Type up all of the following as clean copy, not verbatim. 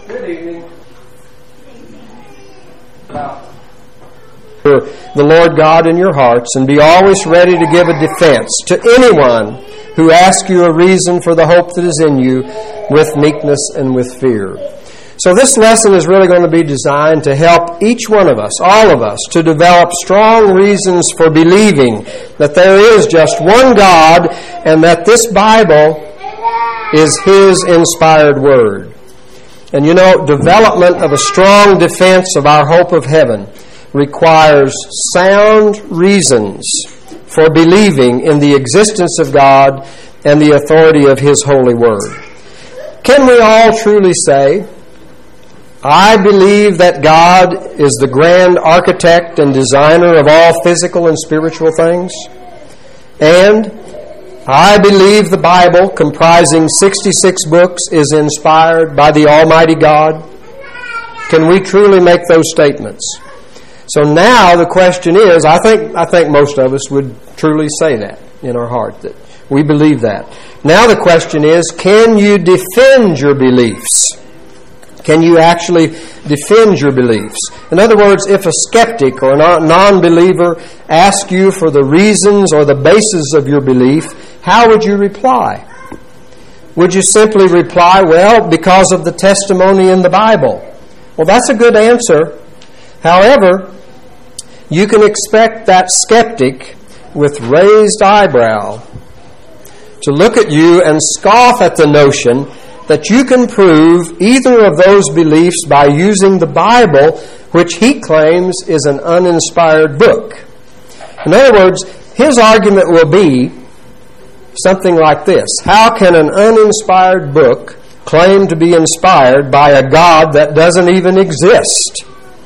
Good evening. For the Lord God in your hearts, and be always ready to give a defense to anyone who asks you a reason for the hope that is in you with meekness and with fear. So this lesson is really going to be designed to help each one of us, all of us, to develop strong reasons for believing that there is just one God and that this Bible is His inspired Word. And you know, development of a strong defense of our hope of heaven requires sound reasons for believing in the existence of God and the authority of His holy Word. Can we all truly say, I believe that God is the grand architect and designer of all physical and spiritual things? And I believe the Bible, comprising 66 books, is inspired by the Almighty God? Can we truly make those statements? So now the question is, I think most of us would truly say that in our heart, that we believe that. Now the question is, can you defend your beliefs? Can you actually defend your beliefs? In other words, if a skeptic or a non-believer asks you for the reasons or the basis of your belief, how would you reply? Would you simply reply, well, because of the testimony in the Bible? Well, that's a good answer. However, you can expect that skeptic with raised eyebrow to look at you and scoff at the notion that you can prove either of those beliefs by using the Bible, which he claims is an uninspired book. In other words, his argument will be something like this. How can an uninspired book claim to be inspired by a God that doesn't even exist?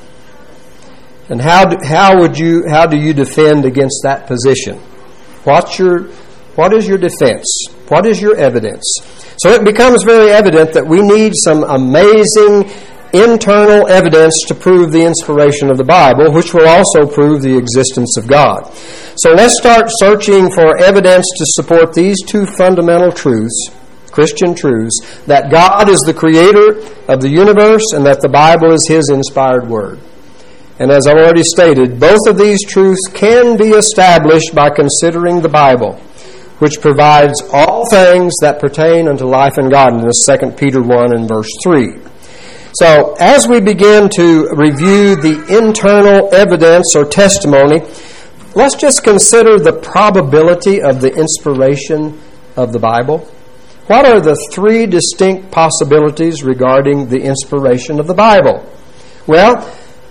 And how do you defend against that position? What is your defense? What is your evidence? So it becomes very evident that we need some amazing internal evidence to prove the inspiration of the Bible, which will also prove the existence of God. So let's start searching for evidence to support these two fundamental truths, Christian truths, that God is the creator of the universe and that the Bible is His inspired Word. And as I've already stated, both of these truths can be established by considering the Bible, which provides all things that pertain unto life and godliness, 2 Peter 1 and verse 3. So, as we begin to review the internal evidence or testimony, let's just consider the probability of the inspiration of the Bible. What are the three distinct possibilities regarding the inspiration of the Bible? Well,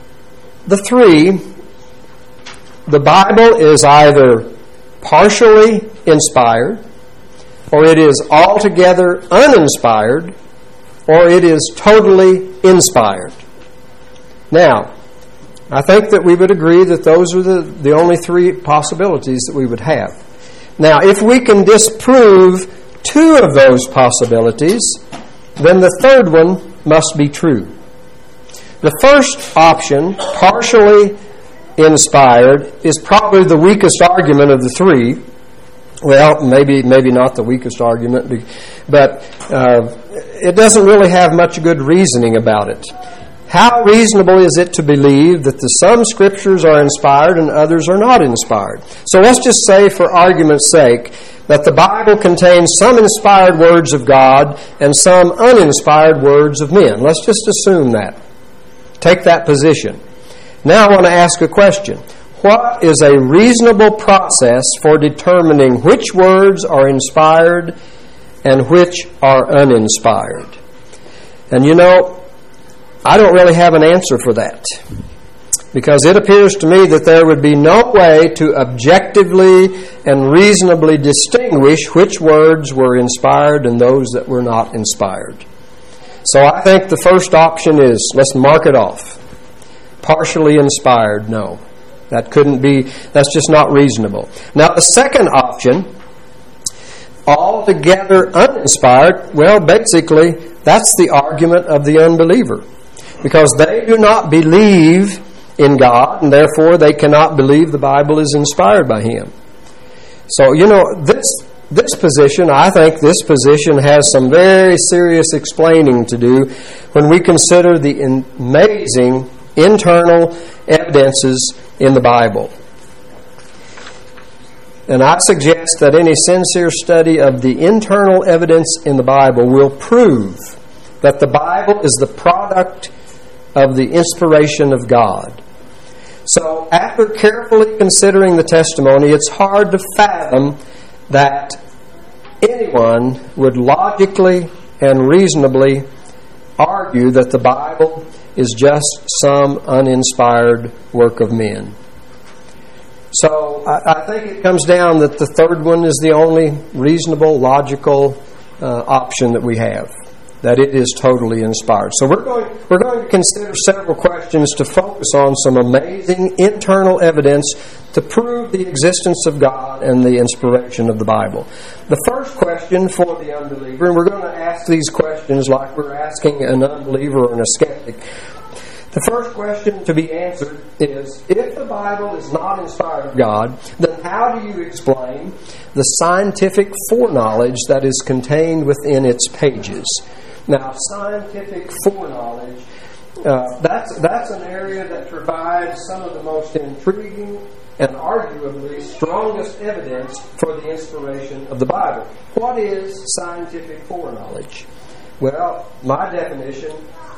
the Bible is either partially inspired, or it is altogether uninspired, or it is totally inspired. Now, I think that we would agree that those are the only three possibilities that we would have. Now, if we can disprove two of those possibilities, then the third one must be true. The first option, partially inspired, is probably the weakest argument of the three. Well, maybe not the weakest argument, but it doesn't really have much good reasoning about it. How reasonable is it to believe that some Scriptures are inspired and others are not inspired? So let's just say, for argument's sake, that the Bible contains some inspired words of God and some uninspired words of men. Let's just assume that. Take that position. Now I want to ask a question. What is a reasonable process for determining which words are inspired and which are uninspired? And you know, I don't really have an answer for that, because it appears to me that there would be no way to objectively and reasonably distinguish which words were inspired and those that were not inspired. So I think the first option is, let's mark it off. Partially inspired, no. That's just not reasonable. Now the second option, altogether uninspired, well, basically, that's the argument of the unbeliever. Because they do not believe in God, and therefore they cannot believe the Bible is inspired by Him. So, you know, this position, I think this position has some very serious explaining to do when we consider the amazing internal evidences in the Bible. And I suggest that any sincere study of the internal evidence in the Bible will prove that the Bible is the product of the inspiration of God. So, after carefully considering the testimony, it's hard to fathom that anyone would logically and reasonably argue that the Bible is just some uninspired work of men. So I think it comes down that the third one is the only reasonable, logical option that we have, that it is totally inspired. So we're going to consider several questions to focus on some amazing internal evidence to prove the existence of God and the inspiration of the Bible. The first question for the unbeliever, and we're going to ask these questions like we're asking an unbeliever and a skeptic. The first question to be answered is, if the Bible is not inspired of God, then how do you explain the scientific foreknowledge that is contained within its pages? Now, scientific foreknowledge, that's an area that provides some of the most intriguing and arguably strongest evidence for the inspiration of the Bible. What is scientific foreknowledge? Well, my definition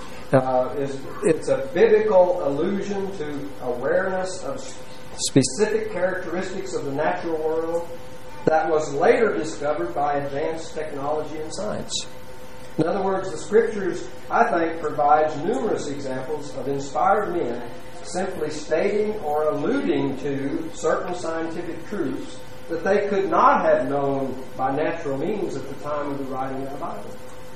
is it's a biblical allusion to awareness of specific characteristics of the natural world that was later discovered by advanced technology and science. In other words, the Scriptures, I think, provides numerous examples of inspired men simply stating or alluding to certain scientific truths that they could not have known by natural means at the time of the writing of the Bible.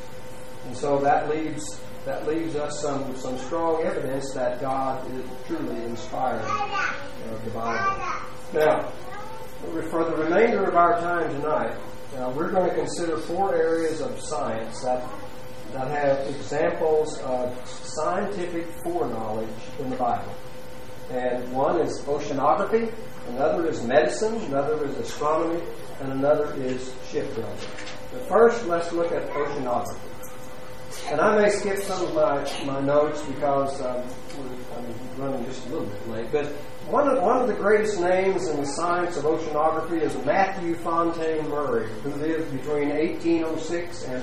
And so that leaves us some strong evidence that God truly inspired the Bible. Now, for the remainder of our time tonight, we're going to consider 4 areas of science that have examples of scientific foreknowledge in the Bible. And one is oceanography, another is medicine, another is astronomy, and another is shipbuilding. But first, let's look at oceanography. And I may skip some of my notes because I'm running just a little bit late. But one of the greatest names in the science of oceanography is Matthew Fontaine Maury, who lived between 1806 and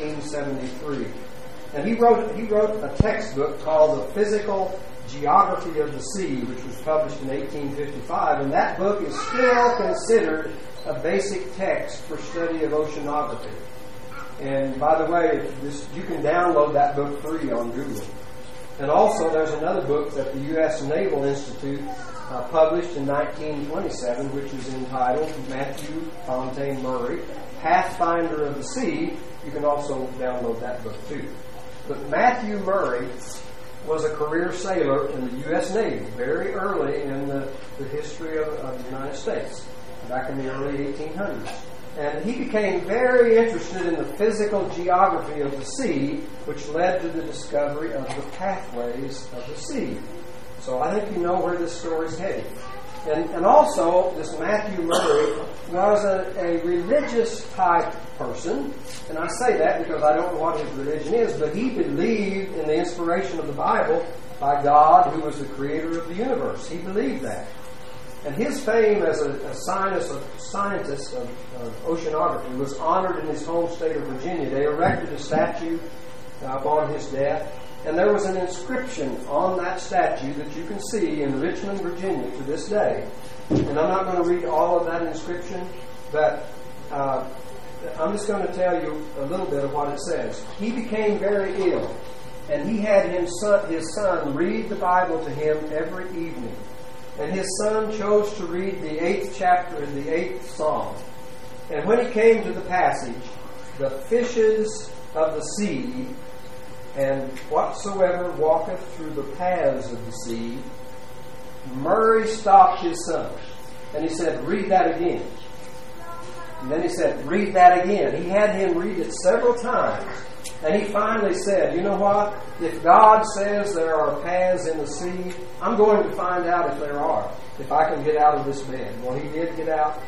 1873. And he wrote a textbook called The Physical Geography of the Sea, which was published in 1855. And that book is still considered a basic text for study of oceanography. And by the way, you can download that book free on Google. And also, there's another book that the U.S. Naval Institute published in 1927, which is entitled Matthew Fontaine Maury, Pathfinder of the Sea. You can also download that book too. But Matthew Maury was a career sailor in the U.S. Navy very early in the history of the United States, back in the early 1800s. And he became very interested in the physical geography of the sea, which led to the discovery of the pathways of the sea. So I think you know where this story is headed. And also, this Matthew Maury was a religious type person. And I say that because I don't know what his religion is, but he believed in the inspiration of the Bible by God, who was the creator of the universe. He believed that. And his fame as a scientist of oceanography was honored in his home state of Virginia. They erected a statue upon his death, and there was an inscription on that statue that you can see in Richmond, Virginia to this day. And I'm not going to read all of that inscription, but I'm just going to tell you a little bit of what it says. He became very ill, and he had his son read the Bible to him every evening. And his son chose to read the 8th chapter of the 8th Psalm. And when he came to the passage, the fishes of the sea, and whatsoever walketh through the paths of the sea, Maury stopped his son. And he said, read that again. And then he said, read that again. He had him read it several times. And he finally said, you know what? If God says there are paths in the sea, I'm going to find out if there are, if I can get out of this bed. Well, he did get out,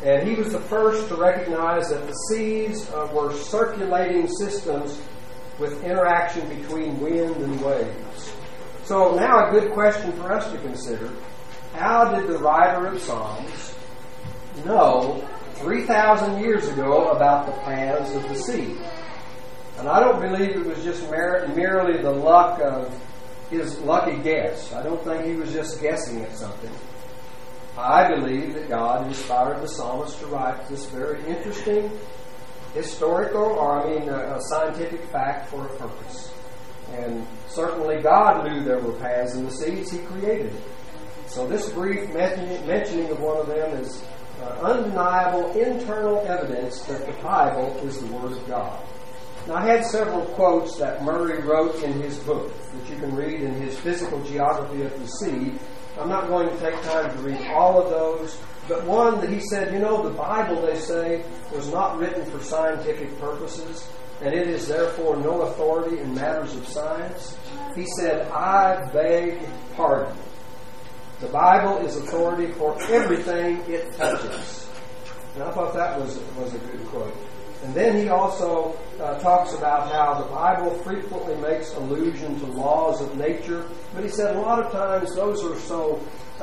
And he was the first to recognize that the seas were circulating systems with interaction between wind and waves. So now a good question for us to consider. How did the writer of Psalms know 3,000 years ago about the paths of the sea? And I don't believe it was just merely the luck of his lucky guess. I don't think he was just guessing at something. I believe that God inspired the psalmist to write this very interesting historical, a scientific fact for a purpose. And certainly God knew there were paths in the seas. He created it. So this brief mentioning of one of them is undeniable internal evidence that the Bible is the Word of God. Now, I had several quotes that Murray wrote in his book that you can read in his Physical Geography of the Sea. I'm not going to take time to read all of those, but one that he said, the Bible, they say, was not written for scientific purposes, and it is therefore no authority in matters of science. He said, I beg pardon. The Bible is authority for everything it touches. And I thought that was a good quote. And then he also talks about how the Bible frequently makes allusion to laws of nature. But he said a lot of times those are so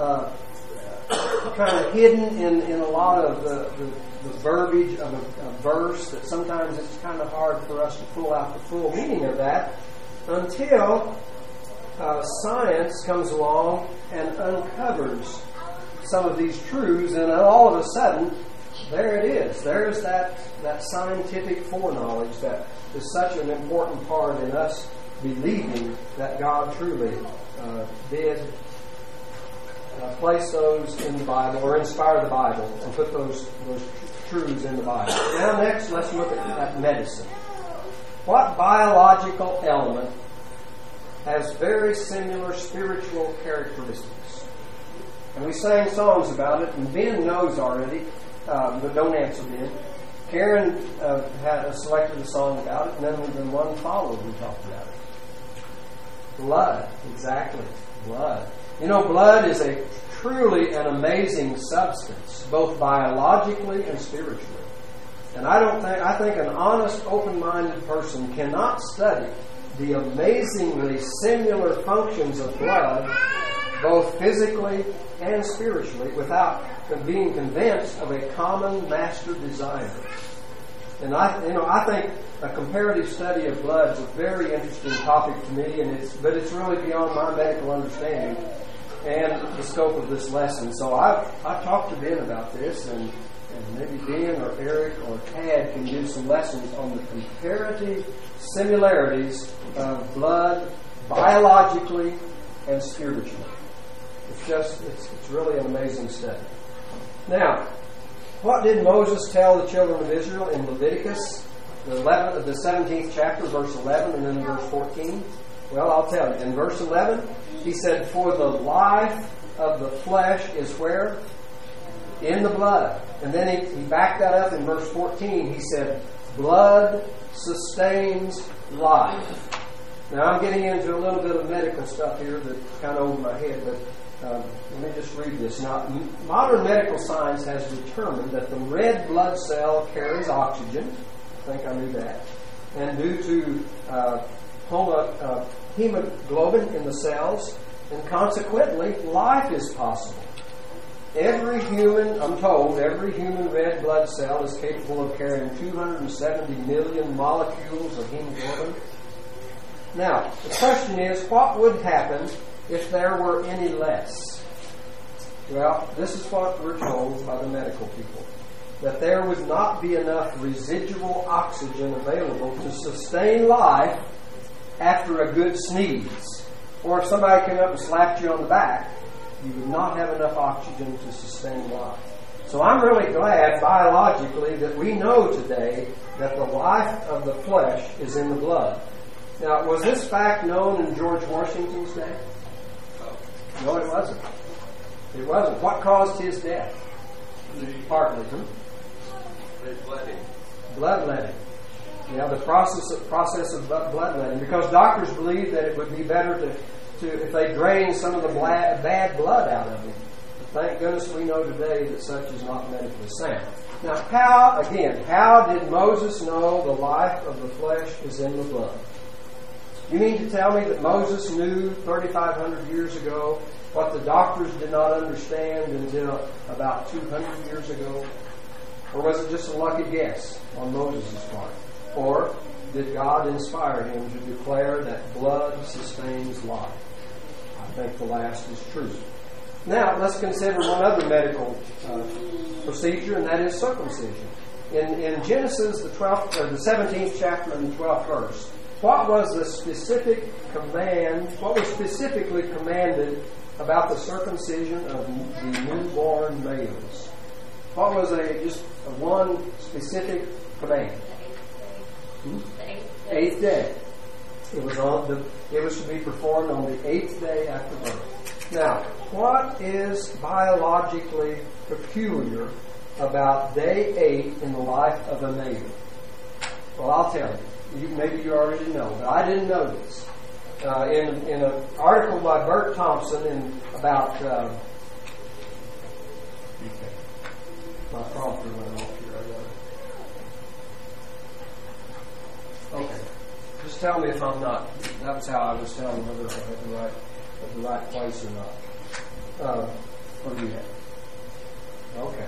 kind of hidden in a lot of the verbiage of a verse that sometimes it's kind of hard for us to pull out the full meaning of that until science comes along and uncovers some of these truths, and all of a sudden, there it is. There's that scientific foreknowledge that is such an important part in us believing that God truly did place those in the Bible, or inspire the Bible, and put those truths in the Bible. Now next, let's look at medicine. What biological element has very similar spiritual characteristics? And we sang songs about it, and Ben knows already, but don't answer Ben. Karen had selected a song about it, and then one followed we talked about it. Blood, exactly, blood. Blood is a truly an amazing substance, both biologically and spiritually. And I think an honest, open-minded person cannot study the amazingly similar functions of blood, both physically and spiritually, without being convinced of a common master designer. And I think a comparative study of blood is a very interesting topic to me, but it's really beyond my medical understanding and the scope of this lesson. So I've talked to Ben about this, and maybe Ben or Eric or Tad can do some lessons on the comparative similarities of blood biologically and spiritually. It's really an amazing study. Now, what did Moses tell the children of Israel in Leviticus, the 17th chapter, verse 11, and then verse 14? Well, I'll tell you. In verse 11, he said, "For the life of the flesh is where? In the blood." And then he backed that up in verse 14. He said, "Blood sustains life." Now, I'm getting into a little bit of medical stuff here that's kind of over my head, but let me just read this. Now, modern medical science has determined that the red blood cell carries oxygen. I think I knew that. And due to hemoglobin in the cells, and consequently, life is possible. I'm told, every human red blood cell is capable of carrying 270 million molecules of hemoglobin. Now, the question is, what would happen if there were any less? Well, this is what we're told by the medical people, that there would not be enough residual oxygen available to sustain life after a good sneeze. Or if somebody came up and slapped you on the back, you would not have enough oxygen to sustain life. So I'm really glad biologically that we know today that the life of the flesh is in the blood. Now, was this fact known in George Washington's day? No, it wasn't. It wasn't. What caused his death? Partly. Bloodletting. Yeah, the process of bloodletting. Because doctors believed that it would be better to if they drained some of the bad blood out of him. Thank goodness we know today that such is not medically sound. Now, how did Moses know the life of the flesh is in the blood? You mean to tell me that Moses knew 3,500 years ago what the doctors did not understand until about 200 years ago? Or was it just a lucky guess on Moses' part? Or did God inspire him to declare that blood sustains life? I think the last is true. Now, let's consider one other medical procedure, and that is circumcision. In Genesis, the 17th chapter and the 12th verse, what was the specific command, what was specifically commanded about the circumcision of the newborn males? What was just one specific command? The eighth day. It was to be performed on the 8th day after birth. Now, what is biologically peculiar about day 8 in the life of a male? Well, I'll tell you. Maybe you already know, but I didn't know this. In an article by Bert Thompson in about... my prompter went off here. Okay. Just tell me if I'm not. That was how I was telling whether I'm at the right place or not. What do you have? Okay.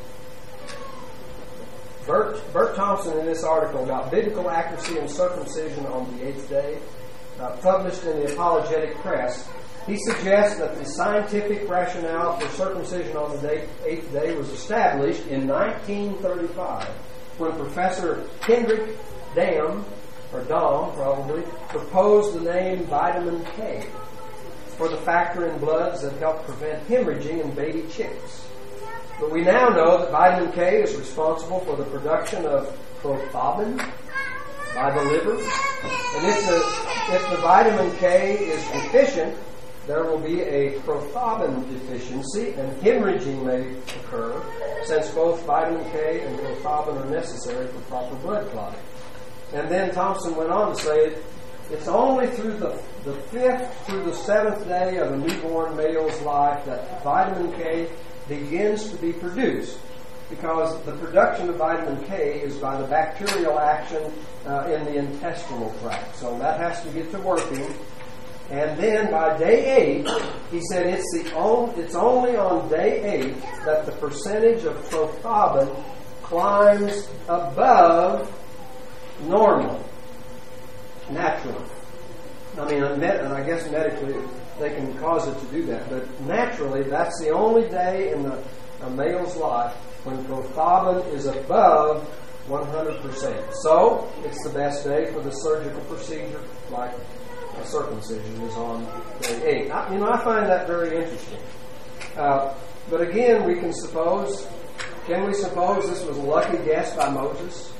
Bert Thompson, in this article about biblical accuracy and circumcision on the 8th day, published in the Apologetic Press, he suggests that the scientific rationale for circumcision on the 8th day was established in 1935 when Professor Hendrik Damm, or Dahm probably, proposed the name vitamin K for the factor in bloods that help prevent hemorrhaging in baby chicks. But we now know that vitamin K is responsible for the production of prothrombin by the liver. And if the vitamin K is deficient, there will be a prothrombin deficiency and hemorrhaging may occur, since both vitamin K and prothrombin are necessary for proper blood clotting. And then Thompson went on to say it's only through the 5th through the 7th day of a newborn male's life that vitamin K begins to be produced, because the production of vitamin K is by the bacterial action in the intestinal tract. So that has to get to working. And then by day 8, he said it's only on day 8 that the percentage of prothrombin climbs above normal, naturally. I mean, and I guess medically they can cause it to do that, but naturally that's the only day in a male's life when prothrombin is above 100%. So it's the best day for the surgical procedure, like a circumcision is on day 8. I find that very interesting. But again, can we suppose this was a lucky guess by Moses?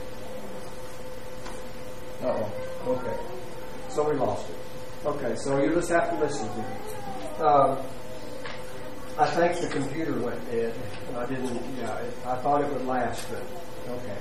Okay. So we lost it. Okay, so you just have to listen to me. I think the computer went dead, and I thought it would last, but okay.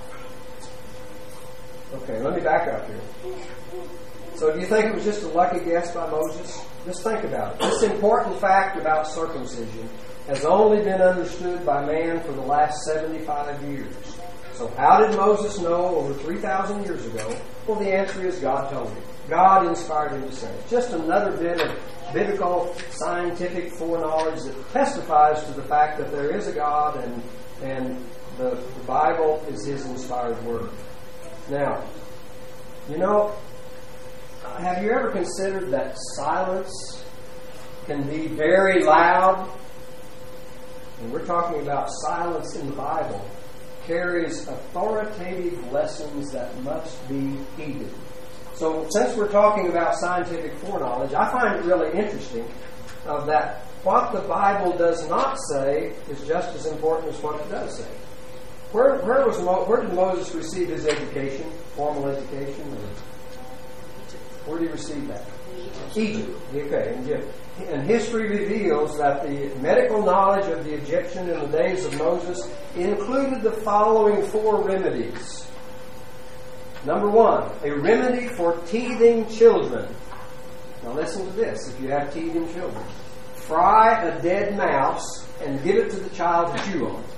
Okay, let me back up here. So do you think it was just a lucky guess by Moses? Just think about it. This important fact about circumcision has only been understood by man for the last 75 years. So how did Moses know over 3,000 years ago? Well, the answer is God told him. God inspired him to say it. Just another bit of biblical scientific foreknowledge that testifies to the fact that there is a God and the Bible is His inspired word. Now, have you ever considered that silence can be very loud? And we're talking about silence in the Bible carries authoritative lessons that must be heeded. So since we're talking about scientific foreknowledge, I find it really interesting that what the Bible does not say is just as important as what it does say. Where did Moses receive his education, formal education? Where did he receive that? Egypt. Okay, and history reveals that the medical knowledge of the Egyptian in the days of Moses included the following 4 remedies. Number 1, a remedy for teething children. Now listen to this, if you have teething children. fry a dead mouse and give it to the child to chew on.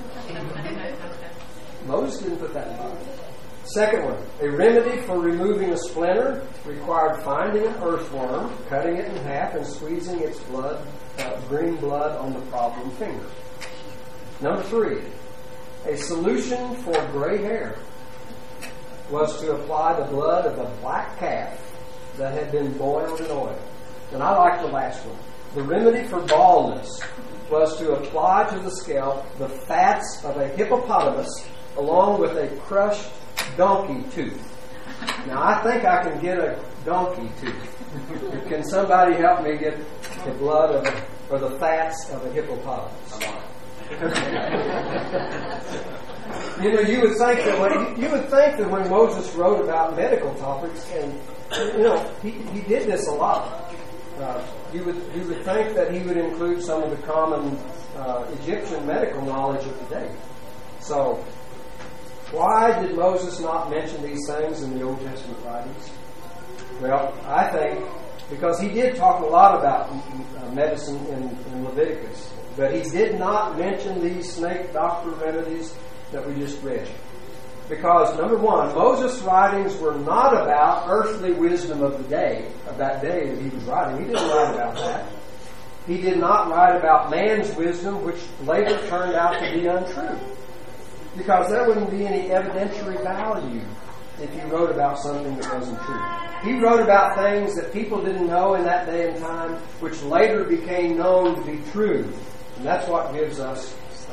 Moses didn't put that in the Bible. Second one, a remedy for removing a splinter required finding an earthworm, cutting it in half, and squeezing its green blood on the problem finger. Number 3, a solution for gray hair was to apply the blood of a black calf that had been boiled in oil. And I like the last one. The remedy for baldness was to apply to the scalp the fats of a hippopotamus along with a crushed donkey tooth. Now, I think I can get a donkey tooth. Can somebody help me get the blood or the fats of a hippopotamus? You would think that when Moses wrote about medical topics, and he did this a lot. You would think that he would include some of the common Egyptian medical knowledge of the day. So, why did Moses not mention these things in the Old Testament writings? Well, I think because he did talk a lot about medicine in Leviticus, but he did not mention these snake doctor remedies that we just read. Because, number one, Moses' writings were not about earthly wisdom of the day, of that day that he was writing. He didn't write about that. He did not write about man's wisdom, which later turned out to be untrue. Because there wouldn't be any evidentiary value if he wrote about something that wasn't true. He wrote about things that people didn't know in that day and time, which later became known to be true. And that's what gives us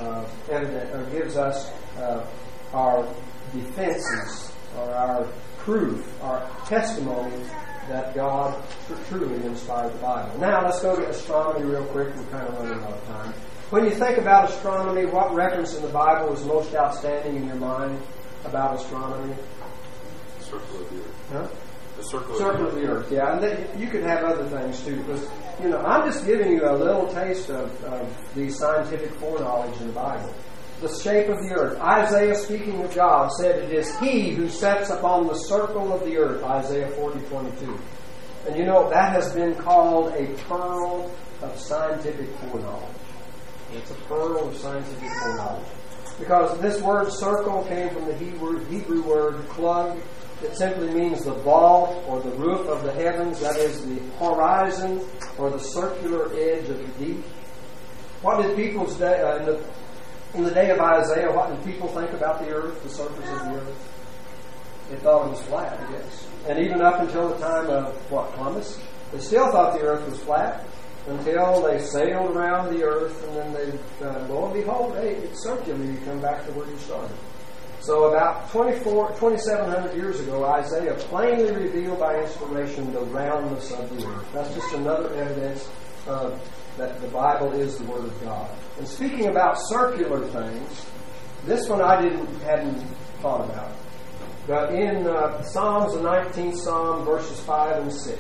our defenses, or our proof, our testimony that God truly inspired the Bible. Now let's go to astronomy real quick. We're kind of running out of time. When you think about astronomy, what reference in the Bible is most outstanding in your mind about astronomy? The circle of the earth. Huh? The circle of the earth, yeah. And you could have other things too, because I'm just giving you a little taste of the scientific foreknowledge in the Bible. The shape of the earth. Isaiah, speaking of God, said, "It is He who sets upon the circle of the earth," Isaiah 40:22. And that has been called a pearl of scientific foreknowledge. It's a pearl of scientific foreknowledge. Because this word circle came from the Hebrew word klug. It simply means the vault or the roof of the heavens, that is the horizon or the circular edge of the deep. What did people say in the day of Isaiah, what did people think about the earth, the surface of the earth? They thought it was flat, I guess. And even up until the time of, Columbus, they still thought the earth was flat until they sailed around the earth, and then they, lo and behold, hey, it's circular. You come back to where you started. So about 2,700 years ago, Isaiah plainly revealed by inspiration the roundness of the earth. That's just another evidence that the Bible is the Word of God. And speaking about circular things, this one I hadn't thought about. But in Psalms, the 19th Psalm, verses 5 and 6,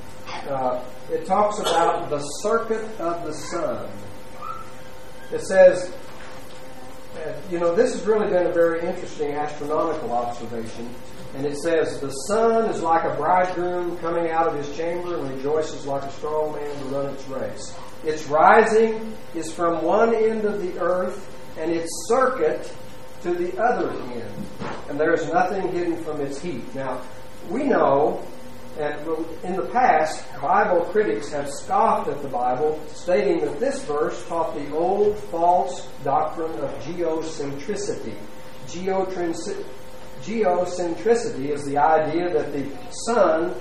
it talks about the circuit of the sun. It says, this has really been a very interesting astronomical observation. And it says, "The sun is like a bridegroom coming out of his chamber and rejoices like a strong man to run its race. Its rising is from one end of the earth, and its circuit to the other end. And there is nothing hidden from its heat." Now, we know that in the past, Bible critics have scoffed at the Bible, stating that this verse taught the old false doctrine of geocentricity. Geocentricity is the idea that the sun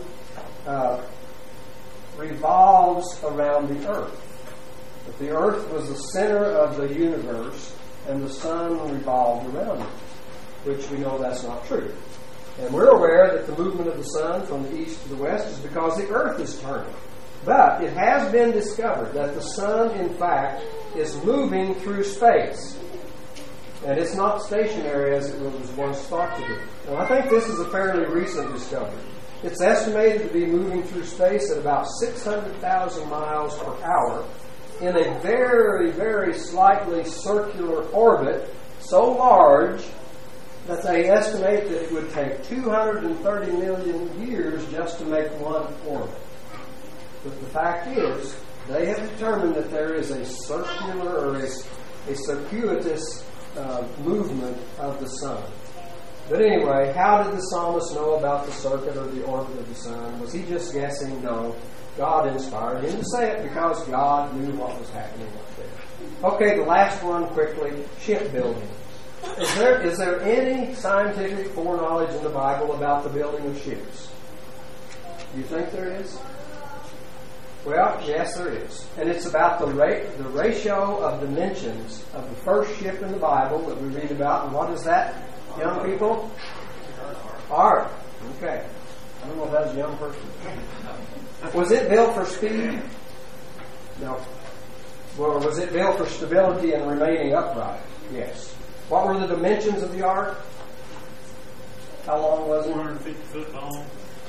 revolves around the earth. That the earth was the center of the universe and the sun revolved around it, which we know that's not true. And we're aware that the movement of the sun from the east to the west is because the earth is turning. But it has been discovered that the sun, in fact, is moving through space. And it's not stationary as it was once thought to be. And I think this is a fairly recent discovery. It's estimated to be moving through space at about 600,000 miles per hour in a very, very slightly circular orbit, so large that they estimate that it would take 230 million years just to make one orbit. But the fact is, they have determined that there is a circular or a circuitous movement of the sun. But anyway, how did the psalmist know about the circuit or the orbit of the sun? Was he just guessing? No. God inspired him to say it because God knew what was happening up there. Okay, the last one quickly, shipbuilding. Is there any scientific foreknowledge in the Bible about the building of ships? Do you think there is? Well, yes, there is. And it's about the ratio of dimensions of the first ship in the Bible that we read about. And what is that, young people? Ark. Okay. I don't know if that was a young person. Was it built for speed? No. Well, was it built for stability and remaining upright? Yes. What were the dimensions of the ark? How long was it? 450 foot long,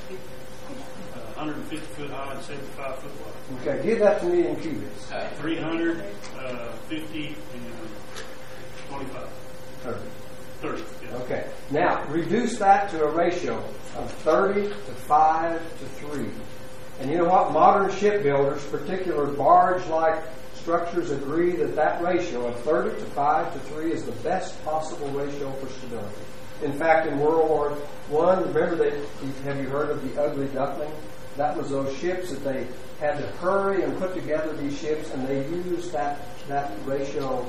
150 foot high, and 75 foot wide. Okay, give that to me in cubits. 350 and 25. 30. Yeah. Okay. Now, reduce that to a ratio of 30 to 5 to 3. And you know what? Modern shipbuilders, particular barge-like structures, agree that that ratio of 30 to 5 to 3 is the best possible ratio for stability. In fact, in World War I, remember have you heard of the Ugly Duckling? That was those ships that they had to hurry and put together these ships, and they used that ratio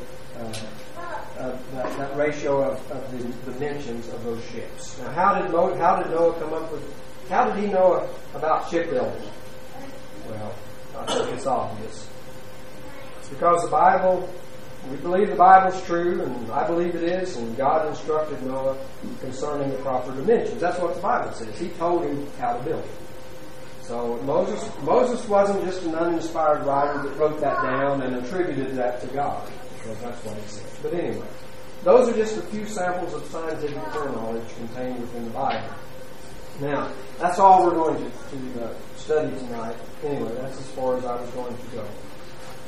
that ratio of the dimensions of those ships. Now, how did Noah come up with? How did he know about shipbuilding? Well, I think it's obvious. It's because the Bible. We believe the Bible's true, and I believe it is, and God instructed Noah concerning the proper dimensions. That's what the Bible says. He told him how to build it. So Moses wasn't just an uninspired writer that wrote that down and attributed that to God, because that's what he said. But anyway, those are just a few samples of scientific foreknowledge contained within the Bible. Now, that's all we're going to study tonight. Anyway, that's as far as I was going to go.